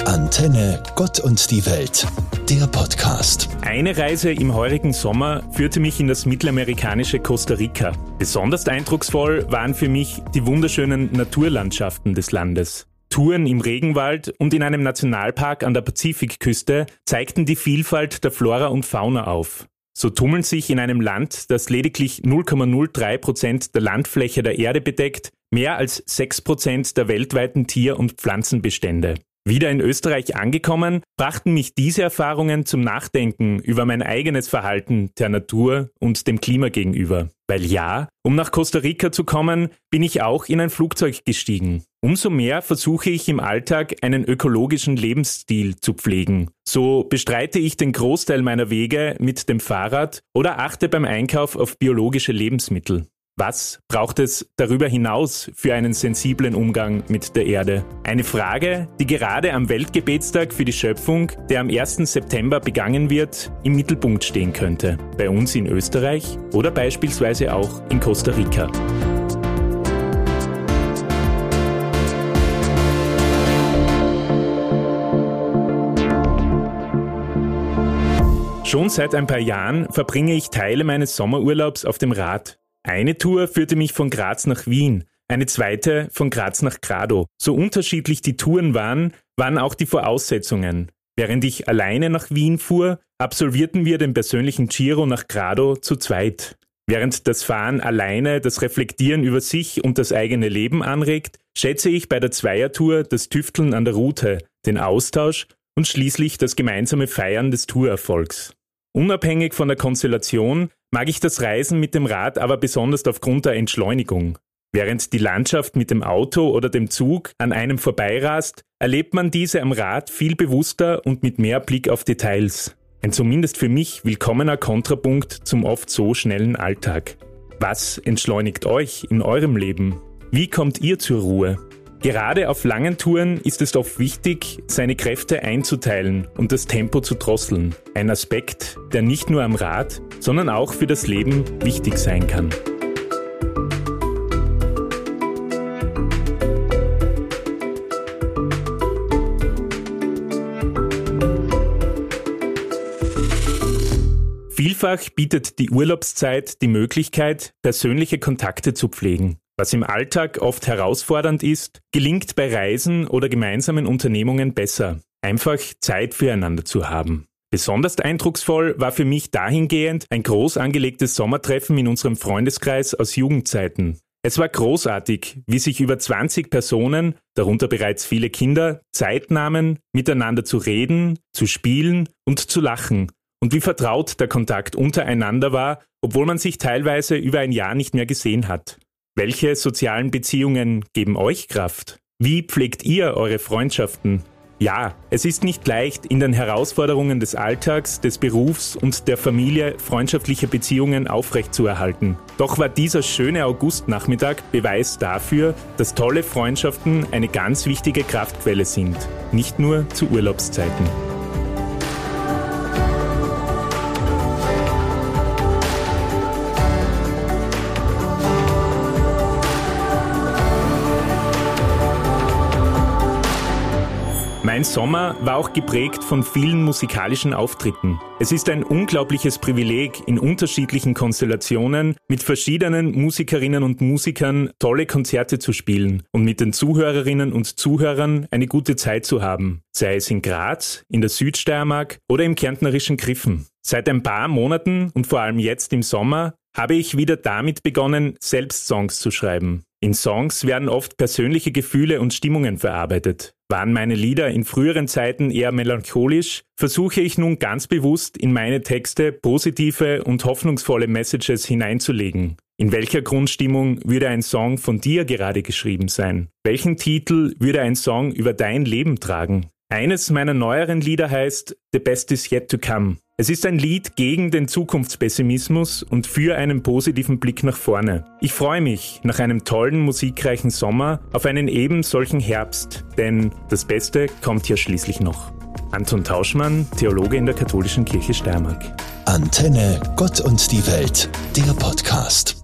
Antenne Gott und die Welt, der Podcast. Eine Reise im heurigen Sommer führte mich in das mittelamerikanische Costa Rica. Besonders eindrucksvoll waren für mich die wunderschönen Naturlandschaften des Landes. Touren im Regenwald und in einem Nationalpark an der Pazifikküste zeigten die Vielfalt der Flora und Fauna auf. So tummeln sich in einem Land, das lediglich 0,03% der Landfläche der Erde bedeckt, mehr als 6% der weltweiten Tier- und Pflanzenbestände. Wieder in Österreich angekommen, brachten mich diese Erfahrungen zum Nachdenken über mein eigenes Verhalten der Natur und dem Klima gegenüber. Weil ja, um nach Costa Rica zu kommen, bin ich auch in ein Flugzeug gestiegen. Umso mehr versuche ich im Alltag einen ökologischen Lebensstil zu pflegen. So bestreite ich den Großteil meiner Wege mit dem Fahrrad oder achte beim Einkauf auf biologische Lebensmittel. Was braucht es darüber hinaus für einen sensiblen Umgang mit der Erde? Eine Frage, die gerade am Weltgebetstag für die Schöpfung, der am 1. September begangen wird, im Mittelpunkt stehen könnte. Bei uns in Österreich oder beispielsweise auch in Costa Rica. Schon seit ein paar Jahren verbringe ich Teile meines Sommerurlaubs auf dem Rad. Eine Tour führte mich von Graz nach Wien, eine zweite von Graz nach Grado. So unterschiedlich die Touren waren auch die Voraussetzungen. Während ich alleine nach Wien fuhr, absolvierten wir den persönlichen Giro nach Grado zu zweit. Während das Fahren alleine das Reflektieren über sich und das eigene Leben anregt, schätze ich bei der Zweiertour das Tüfteln an der Route, den Austausch und schließlich das gemeinsame Feiern des Tourerfolgs. Unabhängig von der Konstellation mag ich das Reisen mit dem Rad aber besonders aufgrund der Entschleunigung. Während die Landschaft mit dem Auto oder dem Zug an einem vorbeirast, erlebt man diese am Rad viel bewusster und mit mehr Blick auf Details. Ein zumindest für mich willkommener Kontrapunkt zum oft so schnellen Alltag. Was entschleunigt euch in eurem Leben? Wie kommt ihr zur Ruhe? Gerade auf langen Touren ist es oft wichtig, seine Kräfte einzuteilen und das Tempo zu drosseln. Ein Aspekt, der nicht nur am Rad, sondern auch für das Leben wichtig sein kann. Vielfach bietet die Urlaubszeit die Möglichkeit, persönliche Kontakte zu pflegen. Was im Alltag oft herausfordernd ist, gelingt bei Reisen oder gemeinsamen Unternehmungen besser, einfach Zeit füreinander zu haben. Besonders eindrucksvoll war für mich dahingehend ein groß angelegtes Sommertreffen in unserem Freundeskreis aus Jugendzeiten. Es war großartig, wie sich über 20 Personen, darunter bereits viele Kinder, Zeit nahmen, miteinander zu reden, zu spielen und zu lachen und wie vertraut der Kontakt untereinander war, obwohl man sich teilweise über ein Jahr nicht mehr gesehen hat. Welche sozialen Beziehungen geben euch Kraft? Wie pflegt ihr eure Freundschaften? Ja, es ist nicht leicht, in den Herausforderungen des Alltags, des Berufs und der Familie freundschaftliche Beziehungen aufrechtzuerhalten. Doch war dieser schöne Augustnachmittag Beweis dafür, dass tolle Freundschaften eine ganz wichtige Kraftquelle sind, nicht nur zu Urlaubszeiten. Mein Sommer war auch geprägt von vielen musikalischen Auftritten. Es ist ein unglaubliches Privileg, in unterschiedlichen Konstellationen mit verschiedenen Musikerinnen und Musikern tolle Konzerte zu spielen und mit den Zuhörerinnen und Zuhörern eine gute Zeit zu haben, sei es in Graz, in der Südsteiermark oder im kärntnerischen Griffen. Seit ein paar Monaten und vor allem jetzt im Sommer habe ich wieder damit begonnen, selbst Songs zu schreiben. In Songs werden oft persönliche Gefühle und Stimmungen verarbeitet. Waren meine Lieder in früheren Zeiten eher melancholisch, versuche ich nun ganz bewusst in meine Texte positive und hoffnungsvolle Messages hineinzulegen. In welcher Grundstimmung würde ein Song von dir gerade geschrieben sein? Welchen Titel würde ein Song über dein Leben tragen? Eines meiner neueren Lieder heißt The Best Is Yet To Come. Es ist ein Lied gegen den Zukunftspessimismus und für einen positiven Blick nach vorne. Ich freue mich nach einem tollen, musikreichen Sommer auf einen eben solchen Herbst, denn das Beste kommt ja schließlich noch. Anton Tauschmann, Theologe in der Katholischen Kirche Steiermark. Antenne Gott und die Welt, der Podcast.